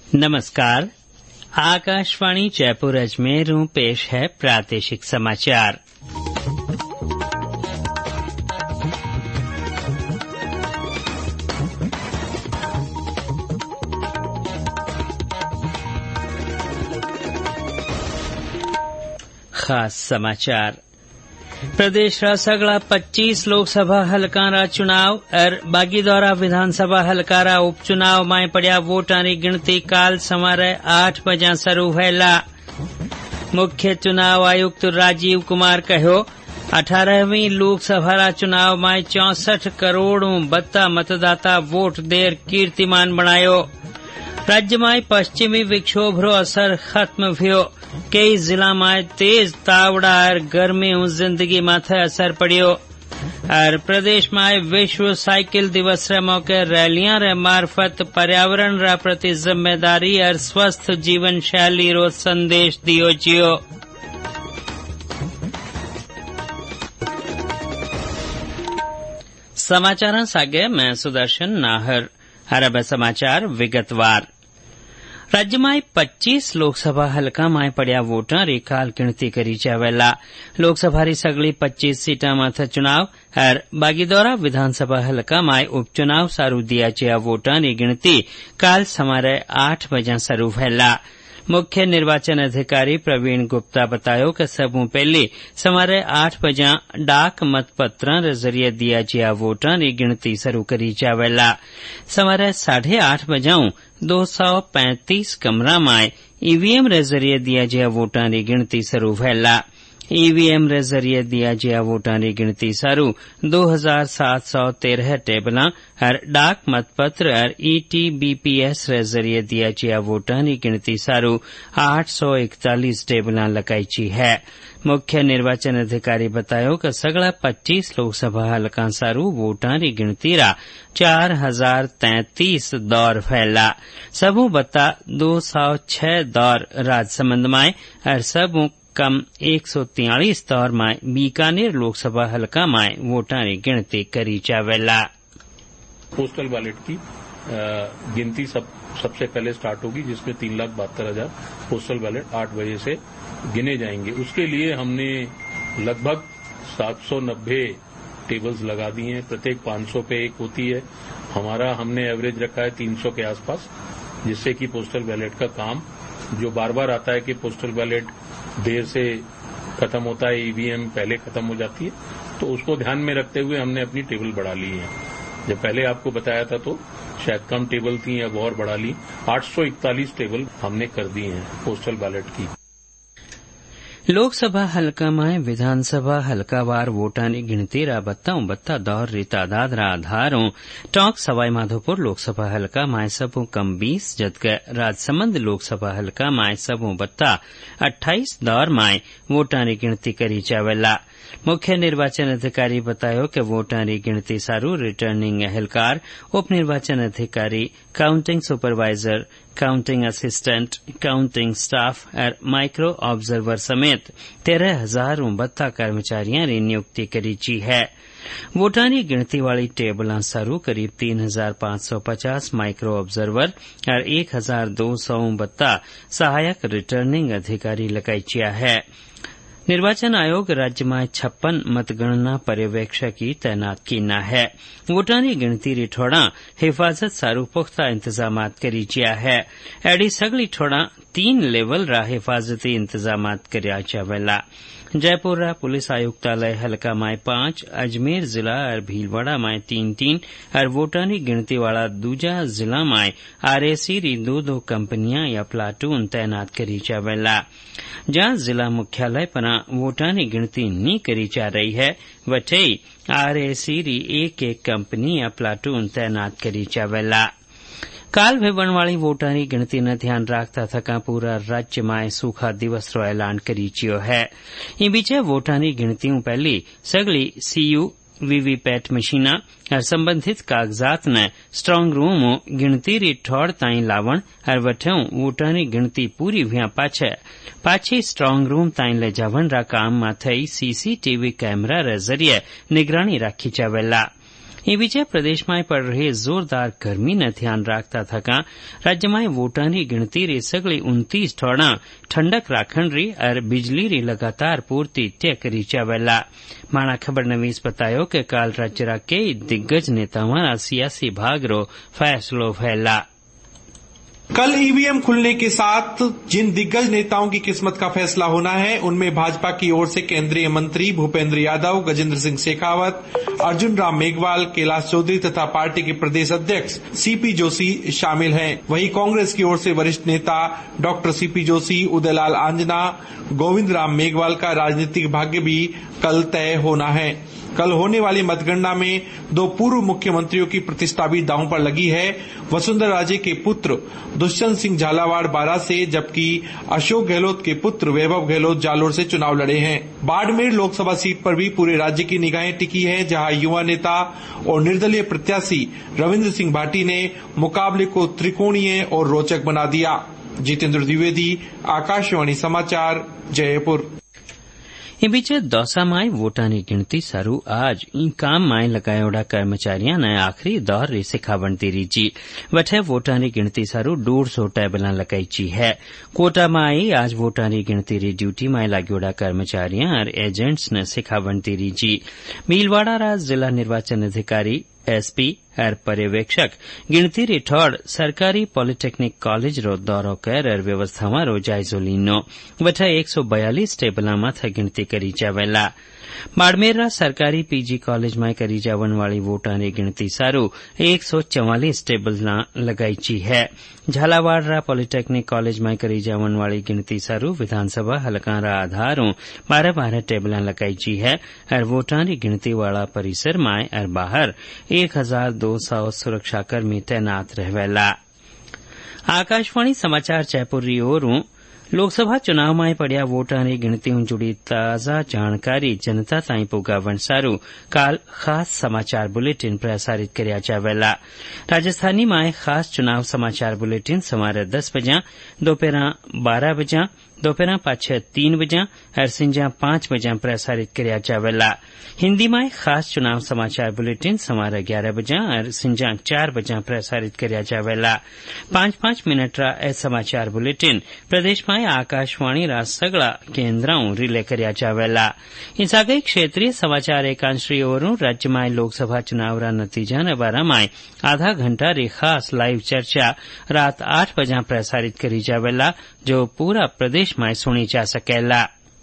नमस्कार। आकाशवाणी जयपुर अजमेर पेश है प्रादेशिक समाचार। खास समाचार। प्रदेश रा सगला 25 लोकसभा हलका रा चुनाव और बागीदौरा विधानसभा हलका रा उपचुनाव में पड़ा वोटां री गिणती काल सवारे 8 बजे शुरू हैला। मुख्य चुनाव आयुक्त राजीव कुमार कहो 18वीं लोकसभा रा चुनाव में 64 करोड़ बत्ता मतदाता वोट देर कीर्तिमान बनायो। राज्य में पश्चिमी विक्षोभ रो असर खत्म भयो। कई जिला में तेज तावड़ा और गर्मी जिंदगी माथे असर पड़ियो। और प्रदेश में विश्व साइकिल दिवस रे मौके रैलियां रे मार्फत पर्यावरण रा प्रति जिम्मेदारी और स्वस्थ जीवन शैली रो संदेश दियो जियो। समाचार सागे मैं सुदर्शन नाहर। अरब समाचार विगतवार। राज्य में 25 लोकसभा हलका में पड़ा वोटां री काल गिणती करी जावेला। लोकसभा री सगली 25 सीटां माथे चुनाव और बागीदौरा विधानसभा हलका में उपचुनाव सारू दिया गया वोटां री गिणती काल सवारे 8 बजे शुरू हैला। मुख्य निर्वाचन अधिकारी प्रवीण गुप्ता बतायो कि सबू पहले सवारे 8 बजे डाक मतपत्रां रे जरिए दिया गया वोटां री गिणती शुरू करी जावेला। सवारे 8:30 बजे 235 कमरा में ईवीएम रे जरिए दिया गया वोटां री गिणती शुरू हैला। ईवीएम रे जरिए दिया गया वोटां री गिणती सारू 2713 टेबलां और डाक मतपत्र और ईटीबीपीएस रे जरिए दिया गया वोटां री गिणती सारू 841 टेबलां लगाई है। मुख्य निर्वाचन अधिकारी बतायो कि सगला 25 लोकसभा हलका सारू वोटां री गिणती रा 4033 दौर फैला। सबू बता 206 दौर राजसमंद में और सबू कम 143 दौर में बीकानेर लोकसभा हलका में वोटां री गिणती करी जावेला। पोस्टल बैलेट की गिनती सबसे पहले स्टार्ट होगी, जिसमें 3,72,000 पोस्टल बैलेट 8 बजे से गिने जाएंगे। उसके लिए हमने लगभग 790 टेबल्स लगा दी हैं। प्रत्येक 500 पे एक होती है। हमारा हमने एवरेज रखा है 300 के आसपास, जिससे कि पोस्टल बैलेट का काम जो बार बार आता है कि पोस्टल बैलेट देर से खत्म होता है, ईवीएम पहले खत्म हो जाती है, तो उसको ध्यान में रखते हुए हमने अपनी टेबल बढ़ा ली है। जब पहले आपको बताया था तो शायद कम टेबल थी, अब और बढ़ा ली। 841 टेबल हमने कर दी हैं पोस्टल बैलेट की। लोकसभा हलका में विधानसभा हलकावार वोटां री गिणती रा 52 दौर री तादाद रा आधारों टोंक सवाई माधोपुर लोकसभा हलका में सबू कम 20 जबकि राजसमंद लोकसभा हलका में सबू 28 दौर में वोटां री गिणती करी जावेला। मुख्य निर्वाचन अधिकारी बतायो कि वोटां री गिणती सारू रिटर्निंग एहलकार, उप निर्वाचन अधिकारी, counting supervisor, counting assistant, counting staff और माइक्रो ऑब्जर्वर समेत 13,032 कर्मचारियों की नियुक्ति करी जी है। वोटां री गिणती वाली टेबलां सारू करीब 3,550 माइक्रो ऑब्जर्वर और 1,232 सहायक रिटर्निंग अधिकारी लगाई जिया है। निर्वाचन आयोग राज्य में 56 मतगणना पर्यवेक्षक की तैनात कीना है। वोटां री गिणती री ठोड़ा हिफाजत सारू पुख्ता इंतजामात करी जिया है। एडी सगली ठोड़ा 3 लेवल रा हिफाजती इंतजामात करया जावेला। जयपुर रा पुलिस आयुक्तालय हलका में 5, अजमेर जिला और भीलवाड़ा में 3-3 और वोटां री गिणती वाला दूजा जिला में आरएसी री 2-2 कंपनियां या प्लाटून तैनात करी जावेला। जहां जिला मुख्यालय पर वोटां री गिणती नहीं करी जा रही है, वठई आरएसी री 1-1 कंपनी या प्लाटून तैनात करी जावेला। काल भेवण वाली वोटां री गिणती ने ध्यान राखता थका पूरा राज्य में सूखा दिवस रो ऐलान करी जियो है। इन बीचे वोटां री गिणती पहली सगली सीयू वीवीपैट मशीना और संबंधित कागजात ने स्ट्रांग रूम गिणती री ठोड़ ताई लावण और वठेऊ वोटां री गिणती पूरी हुआ पाछी स्ट्रांग रूम ताई ले जावण रा काम माथई सीसीटीवी कैमरा रे जरिए निगरानी राखी जावेला। એ બીજા પ્રદેશમાં પડ રહે જોરદાર ગરમીને ध्यान રાખતા થકા રાજ્યમાં વોટાની ગણતી રે સગળી 29 ઠોડા ઠંડક રાખણ રી और बिजली री लगातार पूर्ति तय करी जावेला। माणा खबर नवीस बतायो कि काल राज्य के दिग्गज नेताओं सियासी भाग रो फैसलो फैला। कल ईवीएम खुलने के साथ जिन दिग्गज नेताओं की किस्मत का फैसला होना है उनमें भाजपा की ओर से केंद्रीय मंत्री भूपेंद्र यादव, गजेंद्र सिंह शेखावत, अर्जुन राम मेघवाल, कैलाश चौधरी तथा पार्टी के प्रदेश अध्यक्ष सीपी जोशी शामिल हैं। वहीं कांग्रेस की ओर से वरिष्ठ नेता डॉक्टर सीपी जोशी, उदयलाल आंजना, गोविंद राम मेघवाल का राजनीतिक भाग्य भी कल तय होना है। कल होने वाली मतगणना में 2 पूर्व मुख्यमंत्रियों की प्रतिष्ठा भी दांव पर लगी है। वसुंधरा राजे के पुत्र दुष्यंत सिंह झालावाड़ बारां से, जबकि अशोक गहलोत के पुत्र वैभव गहलोत जालोर से चुनाव लड़े हैं। बाड़मेर लोकसभा सीट पर भी पूरे राज्य की निगाहें टिकी हैं, जहां युवा नेता और निर्दलीय प्रत्याशी रविन्द्र सिंह भाटी ने मुकाबले को त्रिकोणीय और रोचक बना दिया। जितेंद्र द्विवेदी, आकाशवाणी समाचार, जयपुर। એ બીજે દોસામાં વોટાની ગણતી સારું આજ ઈ કામમાં लगायोड़ा कर्मचारियों ने आखिरी दौर री सिखावणती रीची वठे वोटानी गिणती सारू 150 टेबलां लगाई है। कोटा में आज वोटानी गिणती री ड्यूटी में लाग्योड़ा कर्मचारियों और एजेंट्स ने सिखावणती रीची। भीलवाड़ा रा जिला निर्वाचन अधिकारी एसपी और पर्यवेक्षक गिणती री ठोड़ सरकारी पॉलिटेक्निक कॉलेज रो दौरो कर और व्यवस्थावां रो जायजो लीनो वठा 142 टेबलां माथे गिणती करी जावेला। बाड़मेर सरकारी पीजी कॉलेज में करी जावन वाली वोटानी गिणती सारू 144 टेबलां लगाई है। झालावाड़ पॉलिटेक्निक कॉलेज में करी जावन वाली गिणती सारू विधानसभा हलका रा आधारों 12 टेबलां लगाई है और वोटानी गिणती वाला परिसर में और बाहर 1200 सुरक्षाकर्मी तैनात रहेला। आकाशवाणी समाचार जयपुर री ओरूं लोकसभा चुनाव में पड़िया वोटानी गिणती जुड़ी ताजा जानकारी जनता ताई पुगावण सारू काल खास समाचार बुलेटिन प्रसारित करया जावेला। राजस्थानी में खास चुनाव समाचार बुलेटिन सवारे 10 बजे, दोपहर 12 बजे, दोपहर पाछे 3 बजे और संजा 5 बजे प्रसारित करया जावेला। हिंदी में खास चुनाव समाचार बुलेटिन सवारे 11 बजे और संजा 4 बजे प्रसारित करया जावेला। 5-5 मिनट रा ए समाचार बुलेटिन प्रदेश में आकाशवाणी रा सगळा केन्द्रों रिले करया जावेला। इस आगे क्षेत्रीय समाचार एकांश री ओरूं राज्य में लोकसभा चुनाव रा नतीजा ने बारे में आधा घंटा री खास लाइव चर्चा रात 8 बजे प्रसारित करी जावेला, जो पूरा प्रदेश में सुनी जा सकेला।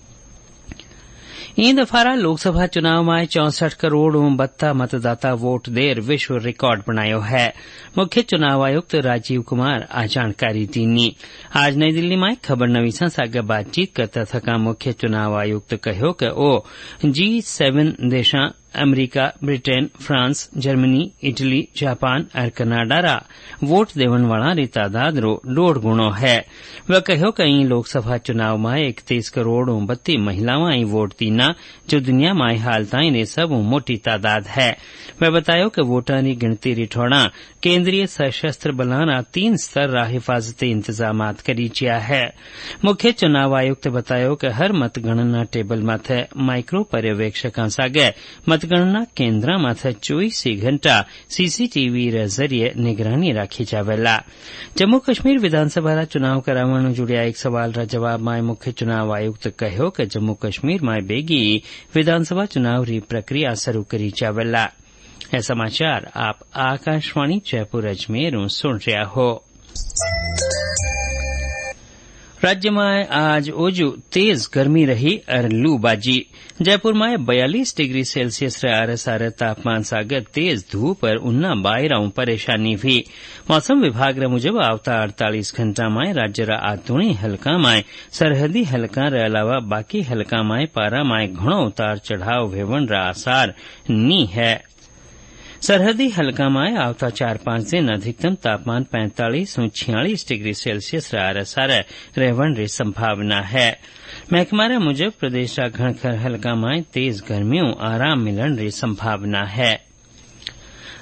ई दफारा लोकसभा चुनाव में 64 करोड़ 32 मतदाता वोट देर विश्व रिकॉर्ड बनायो है। मुख्य चुनाव आयुक्त राजीव कुमार आ जानकारी दीनी। आज नई दिल्ली में खबर नवीसा सागे बातचीत करता थका मुख्य चुनाव आयुक्त कहो कि ओ G7 देशा America, Britain, France, Germany, Italy, Japan और कनाडा रा वोट देवन वाला री तादाद रो 1.5 गुणो है। वह कहो कि लोकसभा चुनाव में 31 करोड़ 32 महिलावां वोट दीना, जो दुनिया में हाल ताई ने सब मोटी तादाद है। वह बतायो कि वोटानी गिणती रिठोड़ा केंद्रीय सशस्त्र बलां 3 स्तर रा हिफाजती इंतजामात करी जिया है। मुख्य चुनाव आयुक्त बतायो कि हर मतगणना टेबल माथे माइक्रो पर्यवेक्षकां सागे मतगणना केन्द्र माथे 24 घंटा सीसीटीवी रे जरिए निगरानी राखी जावेला। जम्मू कश्मीर विधानसभा चुनाव करावण जुड़िया एक सवाल रा जवाब में मुख्य चुनाव आयुक्त कहो कि जम्मू कश्मीर में बेगी विधानसभा चुनाव री प्रक्रिया शुरू करी जावेला। यह समाचार आप आकाशवाणी जयपुर अजमेर सुन रहा हो। राज्य में आज ओजू तेज गर्मी रही और लू बाजी। जयपुर में 42 डिग्री सेल्सियस रे आरे सारे तापमान सागर तेज धूप और उन्ना बायराऊ परेशानी भी। मौसम विभाग रे मुजब आवता 48 घंटा में राज्य रा आतुणी हलका में सरहदी हलका रे अलावा बाकी हलका में पारा में घणो उतार चढ़ाव वेवण रा आसार नी है। सरहदी हलका में आवता 4-5 दिन अधिकतम तापमान 45 और 46 डिग्री सेल्सियस रे आरे सारे रहवण री संभावना है। महकमा रे मुजब प्रदेश रा घणखर हलका में तेज गर्मियों आराम मिलन री संभावना है।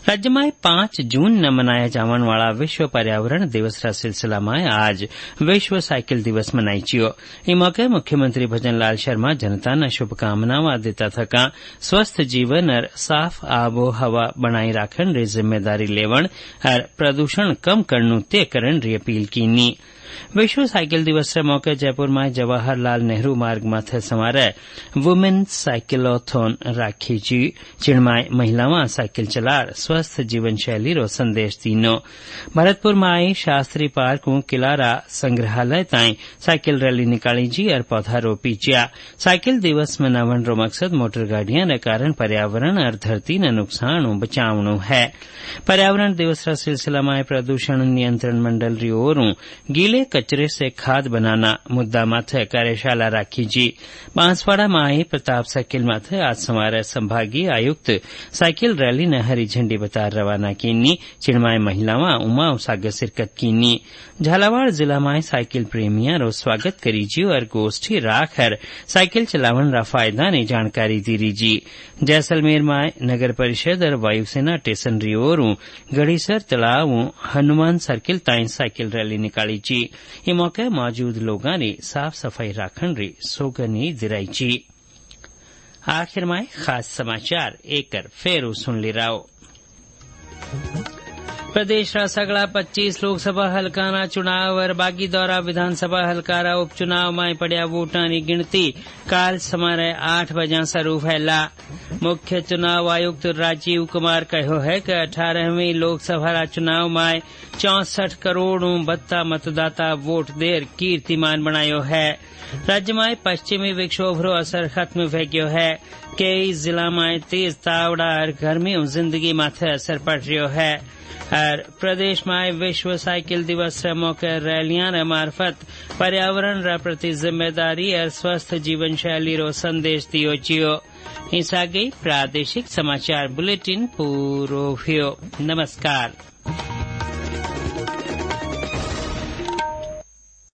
राज्य में 5 जून न मनाया जावन वाला विश्व पर्यावरण दिवस रा सिलसिला में आज विश्व साइकिल दिवस मनाई चियो। ई मौके मुख्यमंत्री भजन लाल शर्मा जनता ने शुभकामनाएं देता थका स्वस्थ जीवन और साफ आबो हवा बनाई राखन री जिम्मेदारी लेवण और प्रदूषण कम करनु तय करन री अपील कीनी। विश्व साइकिल दिवस रे मौके जयपुर में जवाहरलाल नेहरू मार्ग माथे समारोह वुमेन साइकिलोथॉन राखी जी जिणमाय महिलावां साइकिल चलार स्वस्थ जीवन शैली रो संदेश दीनो। भरतपुर में शास्त्री पार्क किलारा संग्रहालय ताई साइकिल रैली निकाली जी और पौधा रोपी जिया। साइकिल दिवस मनावन रो मकसद मोटर गाड़ियां रे कारण पर्यावरण और धरती ने नुकसान बचावनो है। पर्यावरण दिवस रा सिलसिला में प्रदूषण नियंत्रण मंडल री ओरों गीले कचरे से खाद बनाना मुद्दा माथे कार्यशाला राखी जी। बांसवाड़ा में प्रताप साइकिल माथे आज समारोह संभागीय आयुक्त साइकिल रैली ने हरी झंडी बता रवाना कीनी। चिड़माय महिलावां उमा उसागे शिरकत कीनी। झालावाड़ जिला में साइकिल प्रेमियों रो स्वागत करी जी और गोष्ठी राखर साइकिल चलावन रा फायदा ने जानकारी दी जी। जैसलमेर में नगर परिषद और वायुसेना स्टेशन री ओरों गढ़ीसर तालाब हनुमान सर्किल ताई साइकिल रैली निकाली जी। ये मौके मौजूद लोगों ने साफ सफाई राखन री सोगनी दिराई जी। आखिर में खास समाचार एक फेरू सुन ली राओ। प्रदेश रा सगड़ा 25 लोकसभा हलका चुनाव और बागी दौरा विधानसभा हलका उपचुनाव में पड़ा वोटां की गिनती काल समारे 8 बजे शुरू हैला। मुख्य चुनाव आयुक्त राजीव कुमार कहो है कि 18वीं लोकसभा चुनाव में 64 करोड़ 32 मतदाता वोट देर कीर्तिमान बनायो है। राज्य में पश्चिमी विक्षोभ रो असर खत्म हो गयो है। कई जिला में तेज तावड़ा और गर्मी जिंदगी माथे असर पड़ रही है। और प्रदेश में विश्व साइकिल दिवस के मौके रैलियां मार्फत पर्यावरण रा प्रति जिम्मेदारी और स्वस्थ जीवन शैली रो संदेश दियो जियो। इस आगे प्रादेशिक समाचार बुलेटिन पूरो हुयो। नमस्कार।